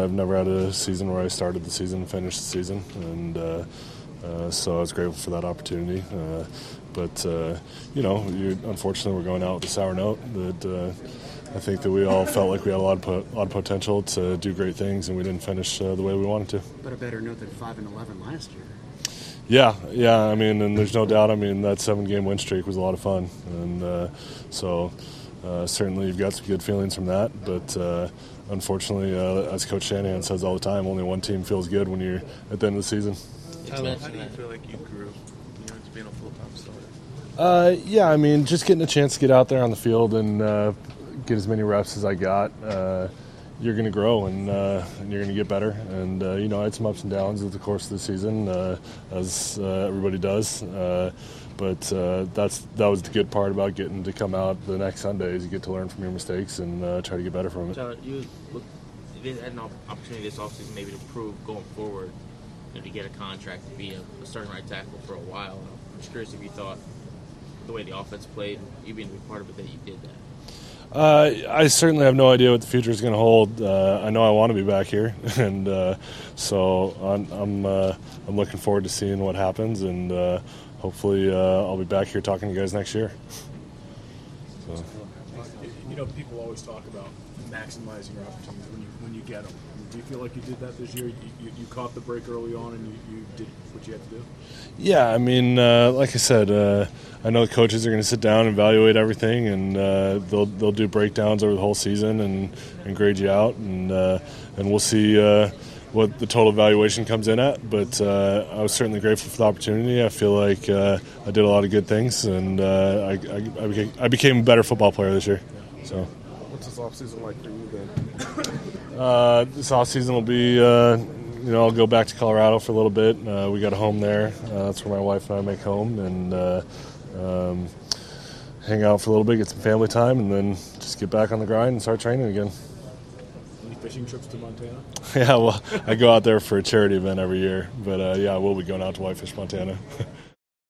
I've never had a season where I started the season and finished the season, and so I was grateful for that opportunity. But unfortunately, we're going out with a sour note. That I think that we all felt like we had a lot of potential to do great things, and we didn't finish the way we wanted to. But a better note than 5-11 last year. Yeah. I mean, and there's no doubt. I mean, that 7-game win streak was a lot of fun, and so certainly you've got some good feelings from that. But unfortunately, as Coach Shanahan says all the time, only one team feels good when you're at the end of the season. Tyler, how do you feel like you grew, to being a full-time starter? Yeah, I mean, just getting a chance to get out there on the field and get as many reps as I got. You're going to grow and you're going to get better. And, I had some ups and downs over the course of the season, as everybody does. But that was the good part about getting to come out the next Sunday is you get to learn from your mistakes and try to get better from it. Tyler, you had an opportunity this offseason maybe to prove going forward, to get a contract to be a starting right tackle for a while. I'm just curious if you thought the way the offense played, you being a big part of it, that you did that. I certainly have no idea what the future is going to hold. I know I want to be back here, and so I'm looking forward to seeing what happens, and hopefully I'll be back here talking to you guys next year. So. People always talk about maximizing your opportunities when you get them. Do you feel like you did that this year? You caught the break early on and you did what you had to do? Yeah, I mean, like I said, I know the coaches are going to sit down and evaluate everything, and they'll do breakdowns over the whole season and grade you out, and we'll see what the total evaluation comes in at. But I was certainly grateful for the opportunity. I feel like I did a lot of good things, and I became a better football player this year. So. What's this offseason like for you then? This offseason will be, I'll go back to Colorado for a little bit. We got a home there. That's where my wife and I make home, and hang out for a little bit, get some family time, and then just get back on the grind and start training again. Any fishing trips to Montana? Yeah, well, I go out there for a charity event every year, but I will be going out to Whitefish, Montana.